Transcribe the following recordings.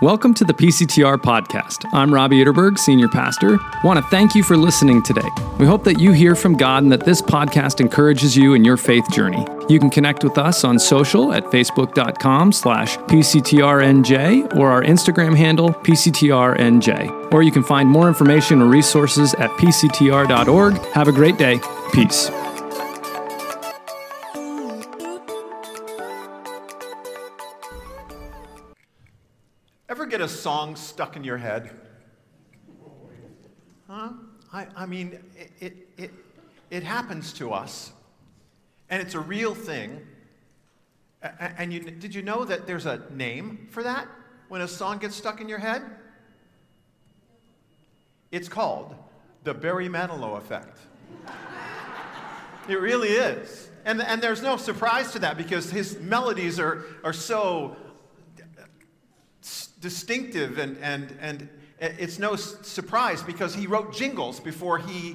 Welcome to the PCTR podcast. I'm Robbie Itterberg, Senior Pastor. I want to thank you for listening today. We hope that you hear from God and that this podcast encourages you in your faith journey. You can connect with us on social at facebook.com/PCTRNJ or our Instagram handle, PCTRNJ. Or you can find more information or resources at PCTR.org. Have a great day. Peace. Ever get a song stuck in your head? Huh? I mean, it happens to us, and it's a real thing. And did you know that there's a name for that when a song gets stuck in your head? It's called the Barry Manilow effect. It really is. And there's no surprise to that because his melodies are so distinctive, and it's no surprise because he wrote jingles before he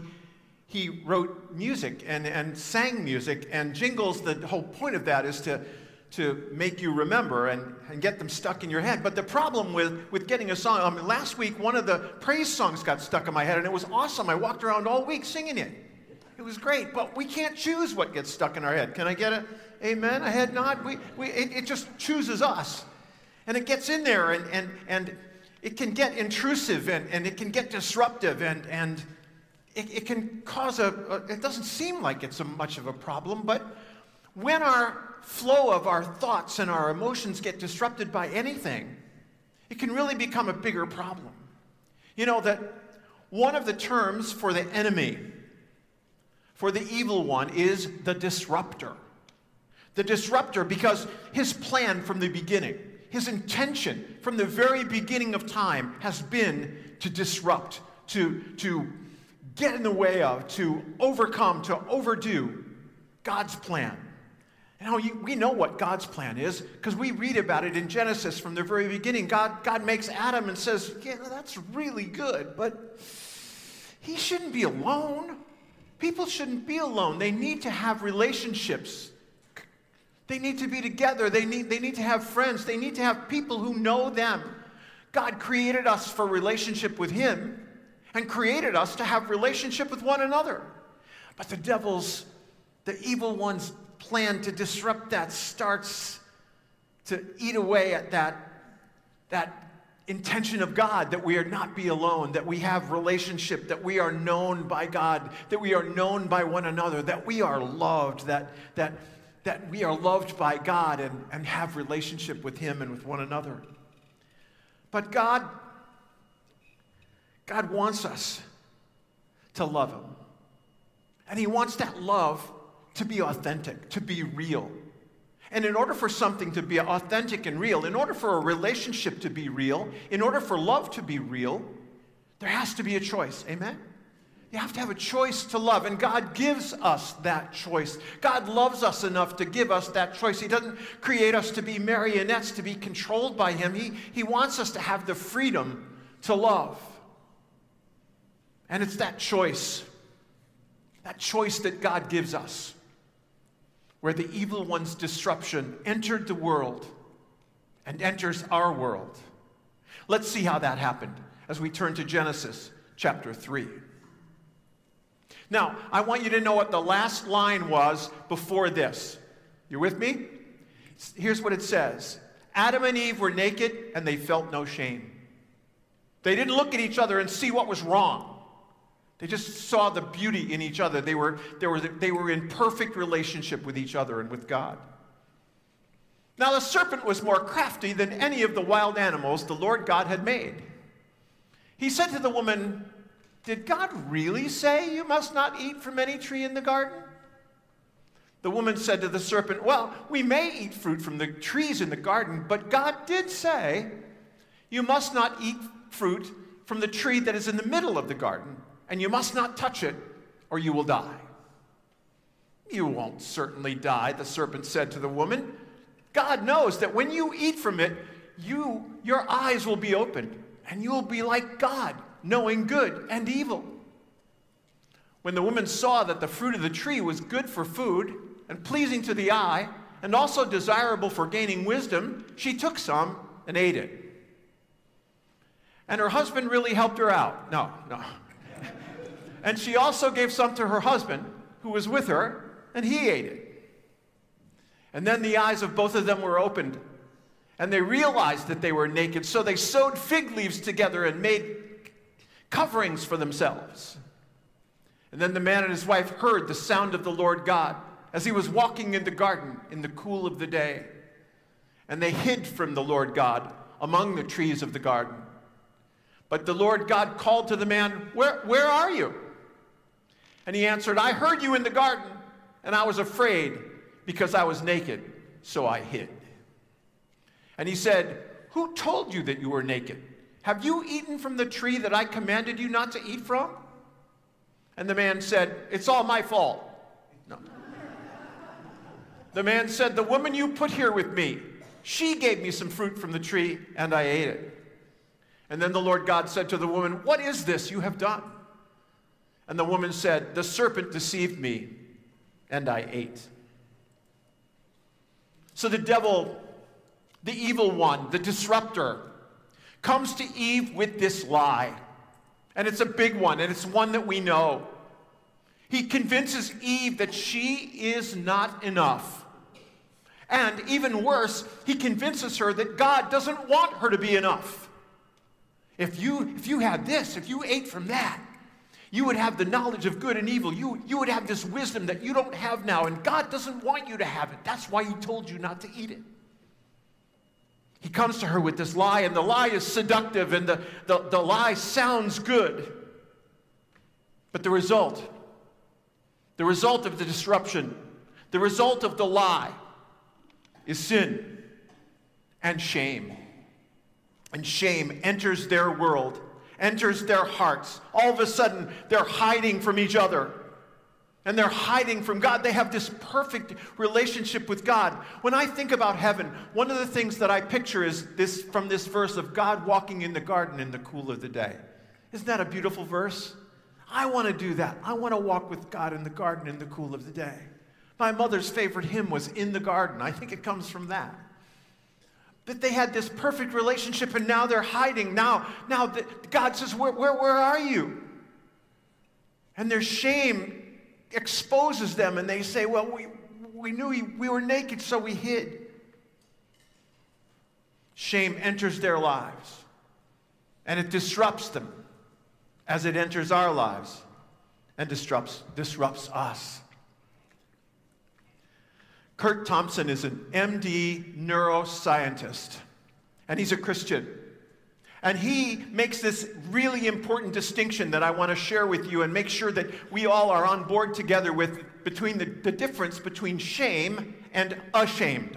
wrote music and sang music. And jingles, the whole point of that is to make you remember and get them stuck in your head. But the problem with getting a song, last week one of the praise songs got stuck in my head, and it was awesome. I walked around all week singing it. It was great, but we can't choose what gets stuck in our head. Can I get an amen? A head nod? It just chooses us. And it gets in there, and it can get intrusive, and it can get disruptive, and it can cause it doesn't seem like it's much of a problem, but when our flow of our thoughts and our emotions get disrupted by anything, it can really become a bigger problem. You know that one of the terms for the enemy, for the evil one, is the disruptor. The disruptor, because his plan from the beginning, his intention from the very beginning of time has been to disrupt, to get in the way of, to overcome, to overdo God's plan. We know what God's plan is because we read about it in Genesis from the very beginning. God makes Adam and says, yeah, that's really good, but he shouldn't be alone. People shouldn't be alone. They need to have relationships. They need to be together. They need to have friends. They need to have people who know them. God created us for relationship with him and created us to have relationship with one another. But the evil one's plan to disrupt that starts to eat away at that intention of God, that we are not be alone, that we have relationship, that we are known by God, that we are known by one another, that we are loved, that we are loved by God and have relationship with him and with one another. But God wants us to love him. And he wants that love to be authentic, to be real. And in order for something to be authentic and real, in order for a relationship to be real, in order for love to be real, there has to be a choice. Amen? You have to have a choice to love, and God gives us that choice. God loves us enough to give us that choice. He doesn't create us to be marionettes, to be controlled by him. He wants us to have the freedom to love. And it's that choice that God gives us, where the evil one's disruption entered the world and enters our world. Let's see how that happened as we turn to Genesis chapter 3. Now, I want you to know what the last line was before this. You with me? Here's what it says. Adam and Eve were naked, and they felt no shame. They didn't look at each other and see what was wrong. They just saw the beauty in each other. They were in perfect relationship with each other and with God. Now, the serpent was more crafty than any of the wild animals the Lord God had made. He said to the woman, "Did God really say you must not eat from any tree in the garden?" The woman said to the serpent, "Well, we may eat fruit from the trees in the garden, but God did say, you must not eat fruit from the tree that is in the middle of the garden, and you must not touch it, or you will die." "You won't certainly die," the serpent said to the woman. "God knows that when you eat from it, your eyes will be opened, and you will be like God, knowing good and evil." When the woman saw that the fruit of the tree was good for food and pleasing to the eye and also desirable for gaining wisdom, she took some and ate it. And her husband really helped her out. No. And she also gave some to her husband, who was with her, and he ate it. And then the eyes of both of them were opened, and they realized that they were naked, so they sewed fig leaves together and made coverings for themselves. And then the man and his wife heard the sound of the Lord God as he was walking in the garden in the cool of the day. And they hid from the Lord God among the trees of the garden. But the Lord God called to the man, Where are you? And he answered, I heard you in the garden, and I was afraid because I was naked, so I hid. And he said, Who told you that you were naked? Have you eaten from the tree that I commanded you not to eat from? And the man said, It's all my fault. No. The man said, The woman you put here with me, she gave me some fruit from the tree, and I ate it. And then the Lord God said to the woman, What is this you have done? And the woman said, The serpent deceived me, and I ate. So the devil, the evil one, the disruptor, comes to Eve with this lie. And it's a big one, and it's one that we know. He convinces Eve that she is not enough. And even worse, he convinces her that God doesn't want her to be enough. If you had this, if you ate from that, you would have the knowledge of good and evil. You would have this wisdom that you don't have now, and God doesn't want you to have it. That's why he told you not to eat it. He comes to her with this lie, and the lie is seductive, and the lie sounds good. But the result of the disruption, the result of the lie, is sin and shame. And shame enters their world, enters their hearts. All of a sudden, they're hiding from each other. And they're hiding from God. They have this perfect relationship with God. When I think about heaven, one of the things that I picture is this from this verse of God walking in the garden in the cool of the day. Isn't that a beautiful verse? I want to do that. I want to walk with God in the garden in the cool of the day. My mother's favorite hymn was In the Garden. I think it comes from that. That they had this perfect relationship, and now they're hiding. Now God says, where are you? And their shame exposes them, and they say, well, we knew we were naked, so we hid. Shame enters their lives, and it disrupts them as it enters our lives and disrupts us. Kurt Thompson is an MD neuroscientist, and he's a Christian. And he makes this really important distinction that I want to share with you and make sure that we all are on board together with between the difference between shame and ashamed.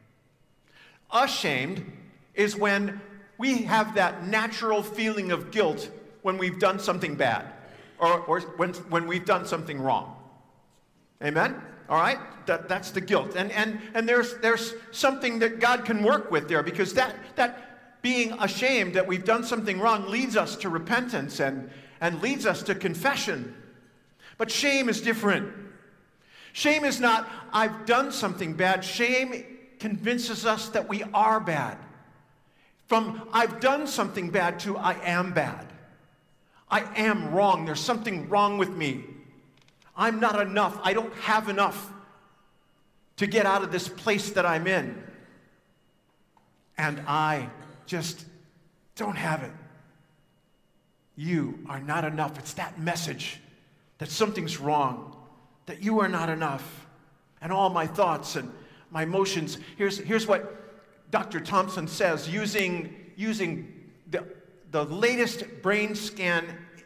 Ashamed is when we have that natural feeling of guilt when we've done something bad or when we've done something wrong. Amen? All right? That's the guilt. And there's something that God can work with there, because that being ashamed that we've done something wrong leads us to repentance and leads us to confession. But shame is different. Shame is not, I've done something bad. Shame convinces us that we are bad. From I've done something bad to I am bad. I am wrong. There's something wrong with me. I'm not enough. I don't have enough to get out of this place that I'm in. And I just don't have it. You are not enough. It's that message that something's wrong, that you are not enough. And all my thoughts and my emotions. Here's what Dr. Thompson says using the latest brain scan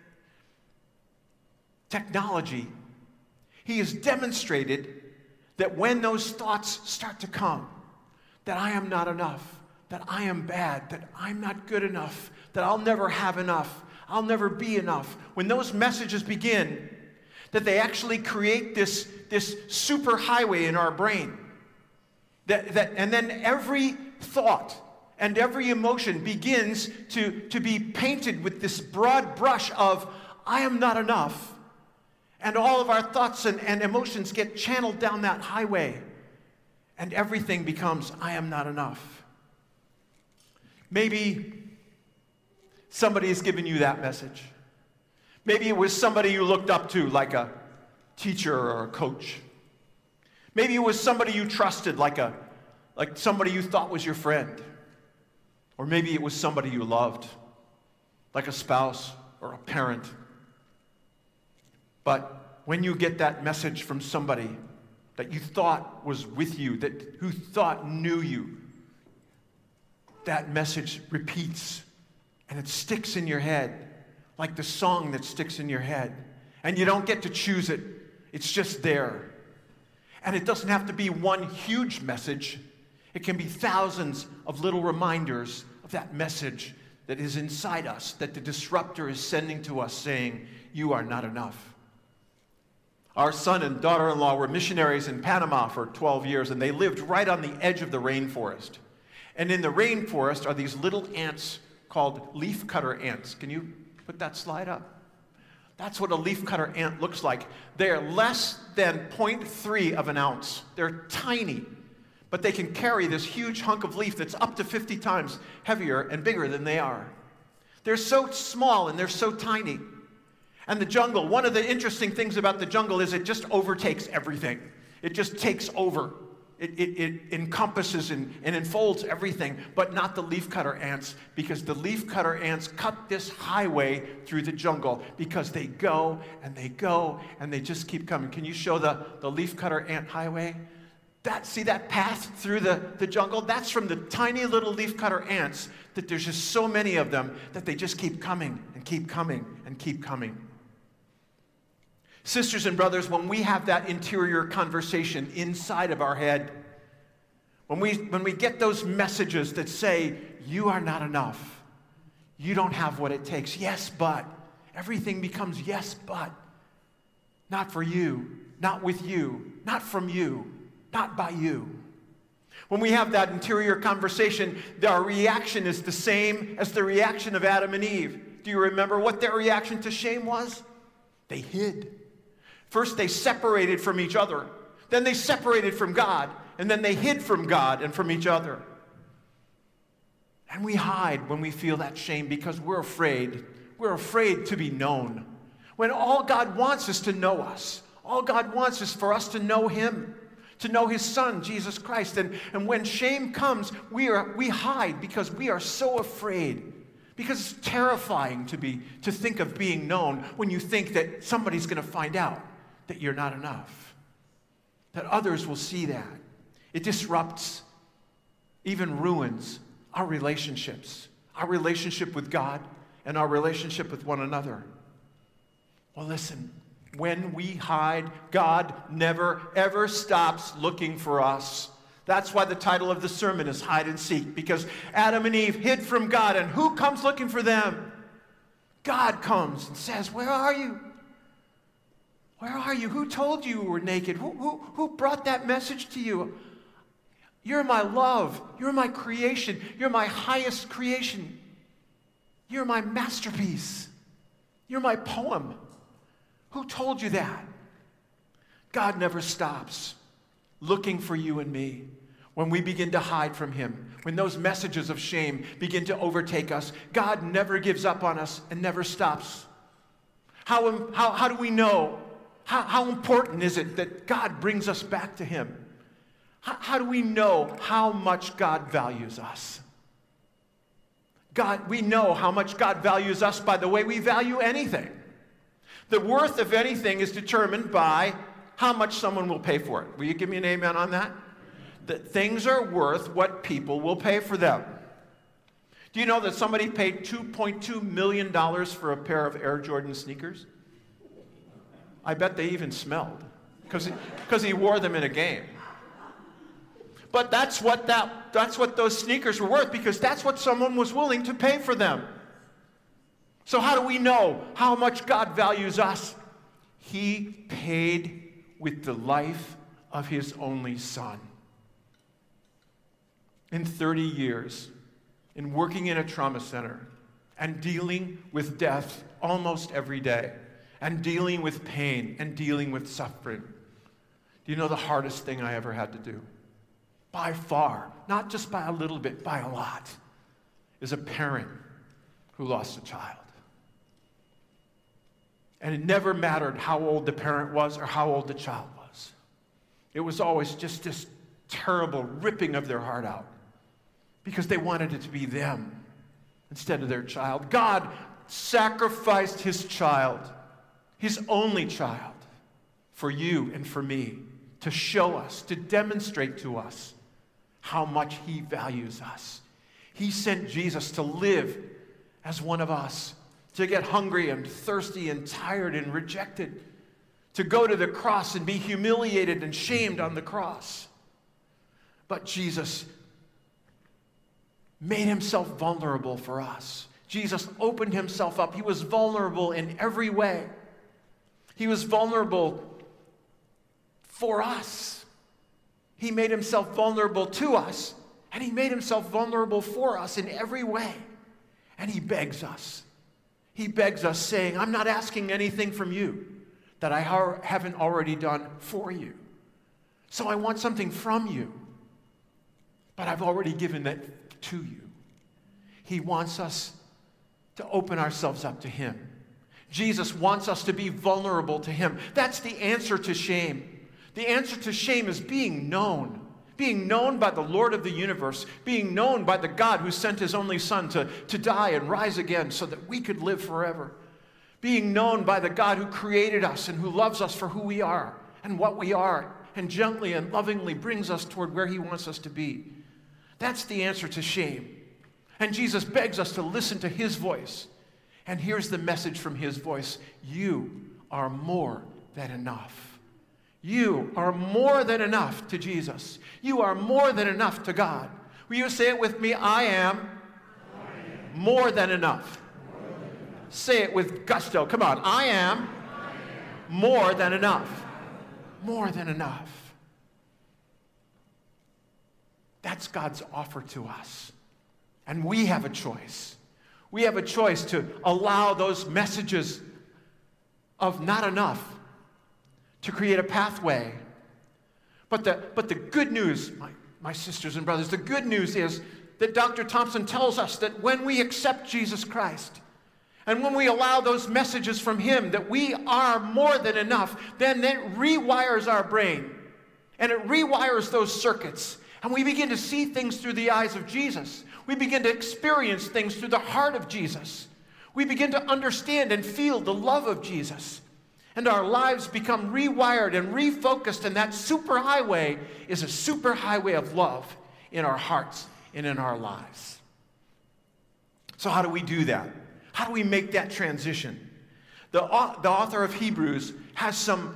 technology. He has demonstrated that when those thoughts start to come, that I am not enough, that I am bad, that I'm not good enough, that I'll never have enough, I'll never be enough. When those messages begin, that they actually create this super highway in our brain. And then every thought and every emotion begins to be painted with this broad brush of, I am not enough. And all of our thoughts and emotions get channeled down that highway. And everything becomes, I am not enough. Maybe somebody has given you that message. Maybe it was somebody you looked up to, like a teacher or a coach. Maybe it was somebody you trusted, like somebody you thought was your friend. Or maybe it was somebody you loved, like a spouse or a parent. But when you get that message from somebody that you thought was with you, who thought knew you, that message repeats and it sticks in your head, like the song that sticks in your head. And you don't get to choose it. It's just there. And it doesn't have to be one huge message. It can be thousands of little reminders of that message that is inside us, that the disruptor is sending to us saying, you are not enough. Our son and daughter-in-law were missionaries in Panama for 12 years, and they lived right on the edge of the rainforest. And in the rainforest are these little ants called leafcutter ants. Can you put that slide up? That's what a leafcutter ant looks like. They are less than 0.3 of an ounce. They're tiny, but they can carry this huge hunk of leaf that's up to 50 times heavier and bigger than they are. They're so small and they're so tiny. And the jungle, one of the interesting things about the jungle is it just overtakes everything. It just takes over. It encompasses and enfolds everything, but not the leafcutter ants, because the leafcutter ants cut this highway through the jungle because they go and they go and they just keep coming. Can you show the leafcutter ant highway? See that path through the jungle? That's from the tiny little leafcutter ants, that there's just so many of them that they just keep coming and keep coming and keep coming. Sisters and brothers, when we have that interior conversation inside of our head, when we get those messages that say, you are not enough, you don't have what it takes, yes, but, everything becomes yes, but, not for you, not with you, not from you, not by you. When we have that interior conversation, our reaction is the same as the reaction of Adam and Eve. Do you remember what their reaction to shame was? They hid. First, they separated from each other. Then they separated from God. And then they hid from God and from each other. And we hide when we feel that shame because we're afraid. We're afraid to be known. When all God wants is to know us. All God wants is for us to know Him, to know His Son, Jesus Christ. And when shame comes, we hide because we are so afraid. Because it's terrifying to think of being known when you think that somebody's going to find out that you're not enough, that others will see that. It disrupts, even ruins our relationships, our relationship with God and our relationship with one another. Well, listen, when we hide, God never, ever stops looking for us. That's why the title of the sermon is Hide and Seek, because Adam and Eve hid from God, and who comes looking for them? God comes and says, where are you? Where are you? Who told you were naked? Who brought that message to you? You're my love. You're my creation. You're my highest creation. You're my masterpiece. You're my poem. Who told you that? God never stops looking for you and me. When we begin to hide from Him, when those messages of shame begin to overtake us, God never gives up on us and never stops. How do we know? How important is it that God brings us back to Him? How do we know how much God values us? We know how much God values us by the way we value anything. The worth of anything is determined by how much someone will pay for it. Will you give me an amen on that? That things are worth what people will pay for them. Do you know that somebody paid $2.2 million for a pair of Air Jordan sneakers? I bet they even smelled because he wore them in a game. But that's what those sneakers were worth, because that's what someone was willing to pay for them. So how do we know how much God values us? He paid with the life of His only Son. In 30 years, in working in a trauma center and dealing with death almost every day, and dealing with pain and dealing with suffering, do you know the hardest thing I ever had to do? By far, not just by a little bit, by a lot, is a parent who who lost a child. And it never mattered how old the parent was or how old the child was. It was always just this terrible ripping of their heart out because they wanted it to be them instead of their child. God sacrificed his child, his only child, for you and for me to show us, to demonstrate to us how much he values us. He sent Jesus to live as one of us, to get hungry and thirsty and tired and rejected, to go to the cross and be humiliated and shamed on the cross. But Jesus made himself vulnerable for us. Jesus opened himself up. He was vulnerable in every way. He was vulnerable for us. He made himself vulnerable to us, and he made himself vulnerable for us in every way. And he begs us. He begs us, saying, I'm not asking anything from you that I haven't already done for you. So I want something from you, but I've already given that to you. He wants us to open ourselves up to him. Jesus wants us to be vulnerable to him. That's the answer to shame. The answer to shame is being known by the Lord of the universe, being known by the God who sent his only Son to die and rise again so that we could live forever, being known by the God who created us and who loves us for who we are and what we are, and gently and lovingly brings us toward where he wants us to be. That's the answer to shame. And Jesus begs us to listen to his voice. And here's the message from his voice: you are more than enough. You are more than enough to Jesus. You are more than enough to God. Will you say it with me? I am more than enough. Say it with gusto. Come on. I am more than enough. More than enough. That's God's offer to us. And we have a choice. We have a choice to allow those messages of not enough to create a pathway. But the good news, my sisters and brothers, the good news is that Dr. Thompson tells us that when we accept Jesus Christ, and when we allow those messages from him that we are more than enough, then it rewires our brain. And it rewires those circuits. And we begin to see things through the eyes of Jesus. We begin to experience things through the heart of Jesus. We begin to understand and feel the love of Jesus. And our lives become rewired and refocused, and that superhighway is a superhighway of love in our hearts and in our lives. So how do we do that? How do we make that transition? The author of Hebrews has some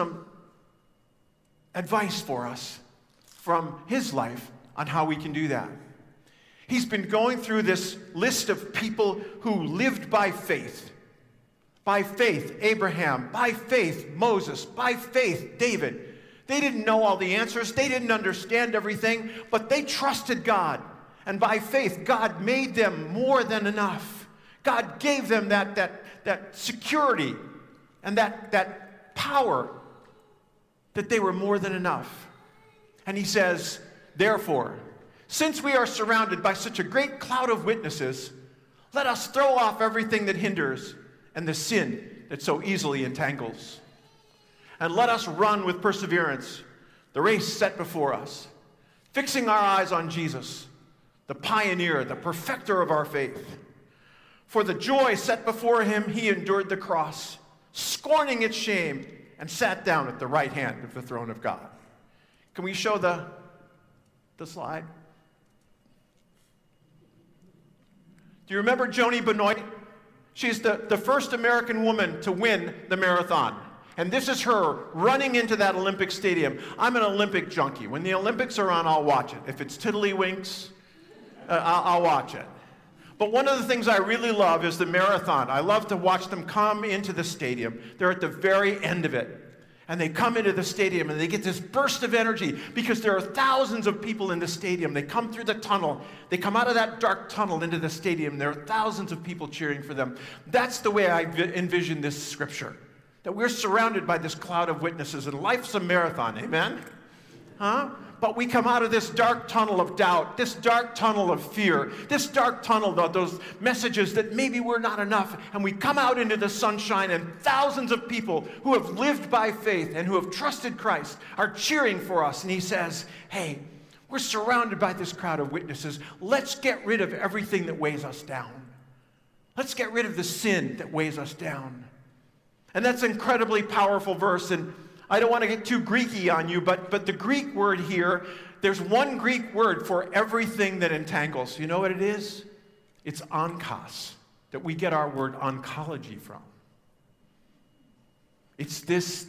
advice for us from his life on how we can do that. He's been going through this list of people who lived by faith. By faith, Abraham. By faith, Moses. By faith, David. They didn't know all the answers. They didn't understand everything, but they trusted God. And by faith, God made them more than enough. God gave them that security and that power that they were more than enough. And he says, therefore, since we are surrounded by such a great cloud of witnesses, let us throw off everything that hinders and the sin that so easily entangles. And let us run with perseverance the race set before us, fixing our eyes on Jesus, the pioneer, the perfecter of our faith. For the joy set before him, he endured the cross, scorning its shame, and sat down at the right hand of the throne of God. Can we show the slide? Do you remember Joni Benoit? She's the first American woman to win the marathon. And this is her running into that Olympic stadium. I'm an Olympic junkie. When the Olympics are on, I'll watch it. If it's tiddlywinks, I'll watch it. But one of the things I really love is the marathon. I love to watch them come into the stadium. They're at the very end of it. And they come into the stadium and they get this burst of energy because there are thousands of people in the stadium. They come through the tunnel. They come out of that dark tunnel into the stadium. There are thousands of people cheering for them. That's the way I envision this scripture. That we're surrounded by this cloud of witnesses, and life's a marathon, amen? But we come out of this dark tunnel of doubt, this dark tunnel of fear, this dark tunnel of those messages that maybe we're not enough, and we come out into the sunshine, and thousands of people who have lived by faith and who have trusted Christ are cheering for us. And he says, hey, we're surrounded by this crowd of witnesses. Let's get rid of everything that weighs us down. Let's get rid of the sin that weighs us down. And that's an incredibly powerful verse, and I don't want to get too Greeky on you, but the Greek word here, there's one Greek word for everything that entangles. You know what it is? It's onkos, that we get our word oncology from. It's this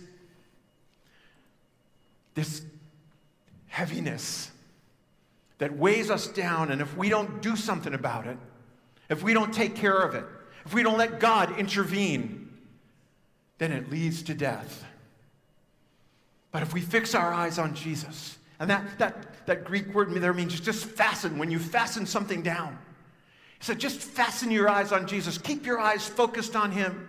heaviness that weighs us down, and if we don't do something about it, if we don't take care of it, if we don't let God intervene, then it leads to death. But if we fix our eyes on Jesus, and that Greek word there means just fasten, when you fasten something down. He said, just fasten your eyes on Jesus. Keep your eyes focused on him.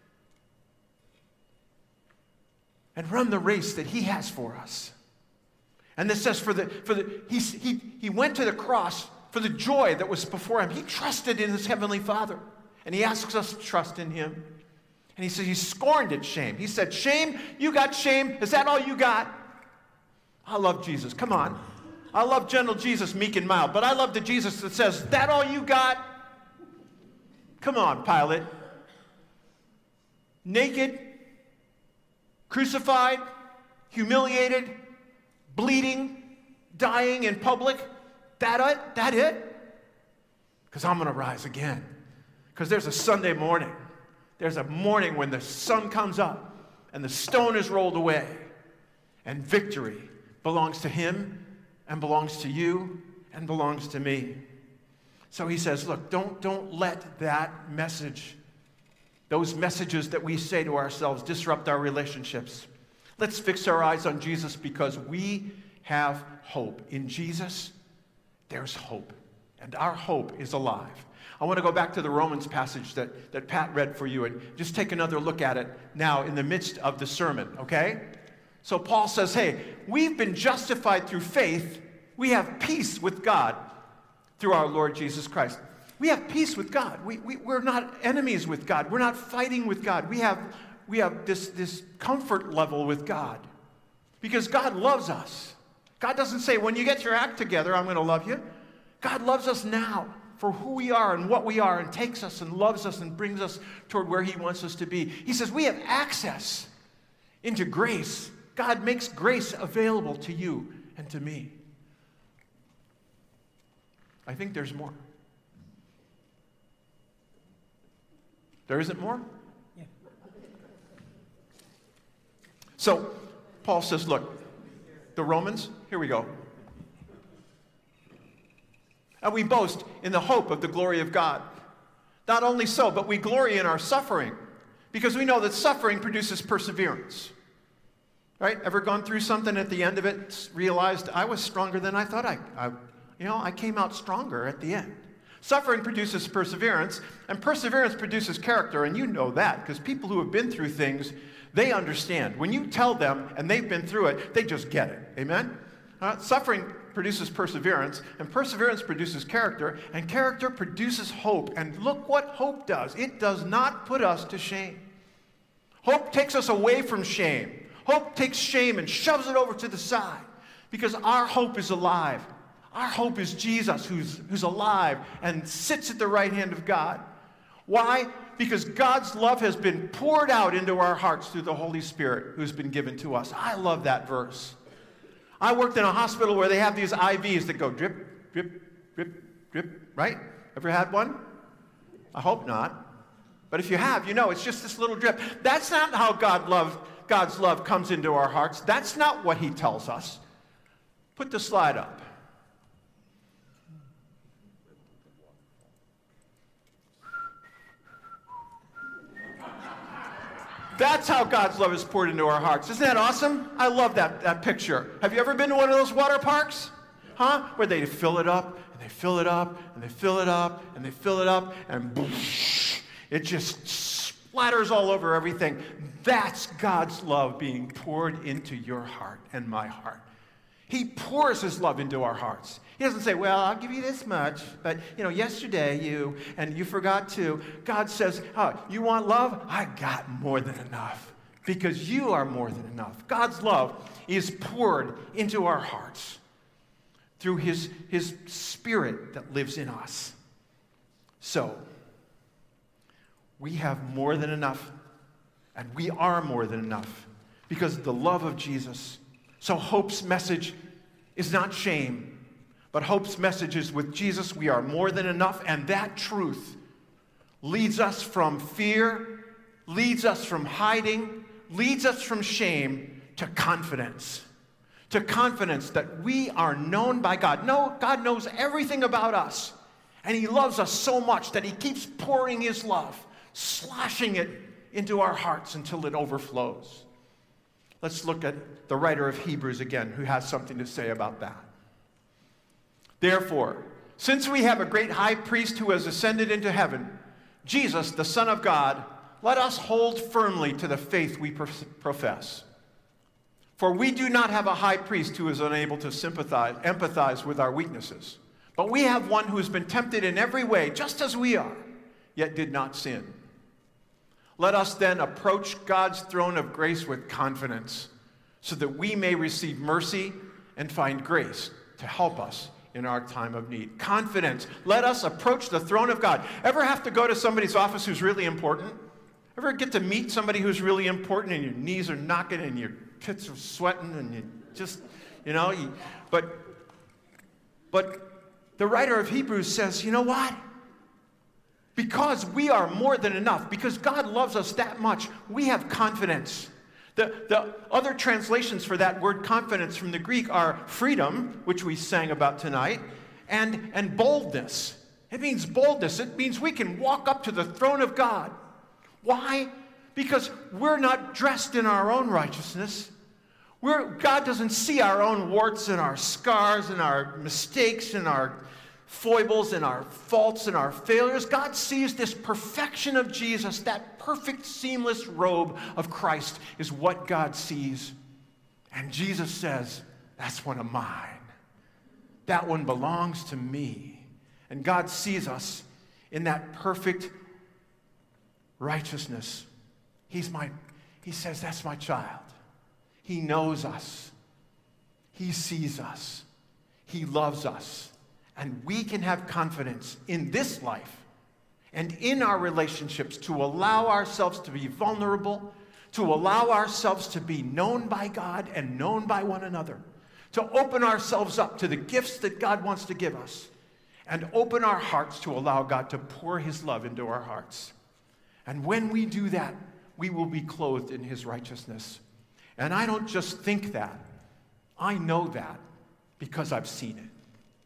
And run the race that he has for us. And this says he went to the cross for the joy that was before him. He trusted in his heavenly Father. And he asks us to trust in him. And he said he scorned at shame. He said, shame, you got shame. Is that all you got? I love Jesus. Come on. I love gentle Jesus, meek and mild. But I love the Jesus that says, that all you got? Come on, Pilate. Naked, crucified, humiliated, bleeding, dying in public. That it? Because I'm going to rise again. Because there's a Sunday morning. There's a morning when the sun comes up and the stone is rolled away, and victory belongs to him and belongs to you and belongs to me. So he says, look, don't let that message, those messages that we say to ourselves, disrupt our relationships. Let's fix our eyes on Jesus, because we have hope. In Jesus, there's hope, and our hope is alive. I want to go back to the Romans passage that Pat read for you and just take another look at it now in the midst of the sermon, okay? So Paul says, hey, we've been justified through faith. We have peace with God through our Lord Jesus Christ. We have peace with God. We're not enemies with God. We're not fighting with God. We have this comfort level with God because God loves us. God doesn't say, when you get your act together, I'm going to love you. God loves us now for who we are and what we are, and takes us and loves us and brings us toward where he wants us to be. He says we have access into grace. God makes grace available to you and to me. I think there's more. There isn't more? Yeah. So, Paul says, look, the Romans, here we go. And we boast in the hope of the glory of God. Not only so, but we glory in our suffering, because we know that suffering produces perseverance. Right? Ever gone through something at the end of it, realized I was stronger than I thought I came out stronger at the end. Suffering produces perseverance, and perseverance produces character, and you know that, because people who have been through things, they understand. When you tell them, and they've been through it, they just get it. Amen? Suffering produces perseverance, and perseverance produces character, and character produces hope. And look what hope does. It does not put us to shame. Hope takes us away from shame. Hope takes shame and shoves it over to the side, because our hope is alive. Our hope is Jesus, who's alive and sits at the right hand of God. Why? Because God's love has been poured out into our hearts through the Holy Spirit who's been given to us. I love that verse. I worked in a hospital where they have these IVs that go drip, drip, drip, drip, right? Ever had one? I hope not. But if you have, you know it's just this little drip. That's not how God's love comes into our hearts. That's not what he tells us. Put the slide up. That's how God's love is poured into our hearts. Isn't that awesome? I love that picture. Have you ever been to one of those water parks? Huh? Where they fill it up, and they fill it up, and they fill it up, and they fill it up, and boosh, it just splatters all over everything. That's God's love being poured into your heart and my heart. He pours his love into our hearts. He doesn't say, well, I'll give you this much, but, yesterday you forgot to. God says, oh, you want love? I got more than enough because you are more than enough. God's love is poured into our hearts through his Spirit that lives in us. So, we have more than enough, and we are more than enough because of the love of Jesus. So Hope's message is not shame, but Hope's message is with Jesus we are more than enough, and that truth leads us from fear, leads us from hiding, leads us from shame to confidence. To confidence that we are known by God. No, God knows everything about us, and he loves us so much that he keeps pouring his love, sloshing it into our hearts until it overflows. Let's look at the writer of Hebrews again, who has something to say about that. Therefore, since we have a great high priest who has ascended into heaven, Jesus, the Son of God, let us hold firmly to the faith we profess. For we do not have a high priest who is unable to empathize with our weaknesses, but we have one who has been tempted in every way, just as we are, yet did not sin. Let us then approach God's throne of grace with confidence, so that we may receive mercy and find grace to help us in our time of need. Confidence. Let us approach the throne of God. Ever have to go to somebody's office who's really important? Ever get to meet somebody who's really important and your knees are knocking and your pits are sweating and you just, but the writer of Hebrews says, you know what? Because we are more than enough, because God loves us that much, we have confidence. The other translations for that word confidence from the Greek are freedom, which we sang about tonight, and boldness. It means boldness. It means we can walk up to the throne of God. Why? Because we're not dressed in our own righteousness. God doesn't see our own warts and our scars and our mistakes and our foibles and our faults and our failures. God sees this perfection of Jesus, that perfect seamless robe of Christ is what God sees. And Jesus says, that's one of mine. That one belongs to me. And God sees us in that perfect righteousness. He says, that's my child. He knows us. He sees us. He loves us. And we can have confidence in this life and in our relationships to allow ourselves to be vulnerable, to allow ourselves to be known by God and known by one another, to open ourselves up to the gifts that God wants to give us, and open our hearts to allow God to pour his love into our hearts. And when we do that, we will be clothed in his righteousness. And I don't just think that. I know that because I've seen it.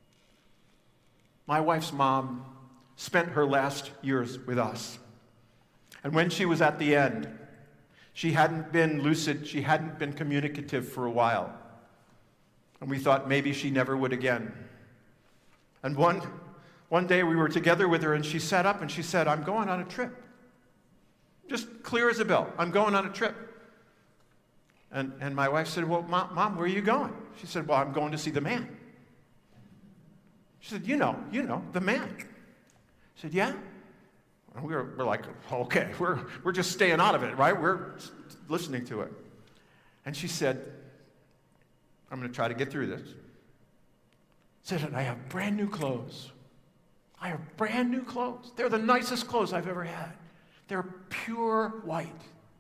My wife's mom spent her last years with us. And when she was at the end, she hadn't been lucid, she hadn't been communicative for a while. And we thought maybe she never would again. And one day we were together with her and she sat up and she said, I'm going on a trip. Just clear as a bell, I'm going on a trip. And my wife said, well, Mom, where are you going? She said, well, I'm going to see the man. She said, you know, the man. I said, yeah? And we're like, okay, we're just staying out of it, right? We're listening to it. And she said, I'm going to try to get through this. Said, I have brand new clothes. I have brand new clothes. They're the nicest clothes I've ever had. They're pure white.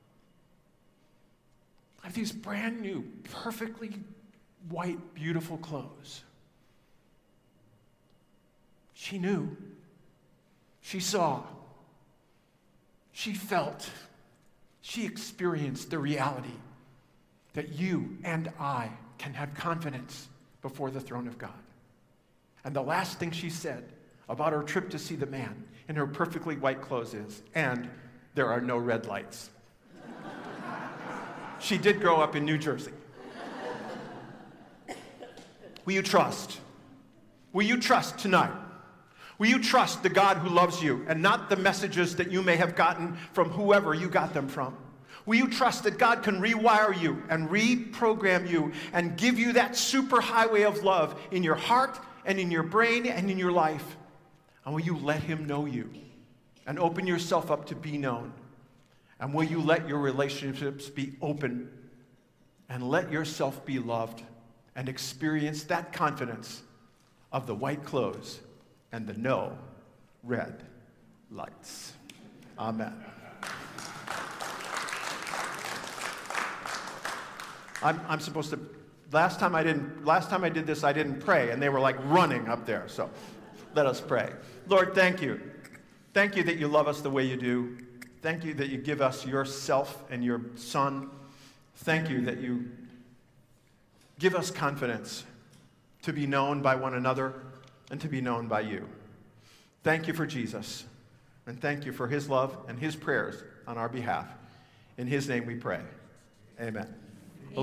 I have these brand new, perfectly white, beautiful clothes. She knew. She saw. She felt. She experienced the reality that you and I can have confidence before the throne of God. And the last thing she said about her trip to see the man in her perfectly white clothes is, and there are no red lights. She did grow up in New Jersey. Will you trust? Will you trust tonight? Will you trust the God who loves you and not the messages that you may have gotten from whoever you got them from? Will you trust that God can rewire you and reprogram you and give you that super highway of love in your heart and in your brain and in your life? And will you let him know you and open yourself up to be known? And will you let your relationships be open and let yourself be loved and experience that confidence of the white clothes and the no red lights? Amen. I'm supposed to, last time I did this, I didn't pray, and they were like running up there, so let us pray. Lord, thank you. Thank you that you love us the way you do. Thank you that you give us yourself and your Son. Thank you that you give us confidence to be known by one another and to be known by you. Thank you for Jesus, and thank you for his love and his prayers on our behalf. In his name we pray. Amen.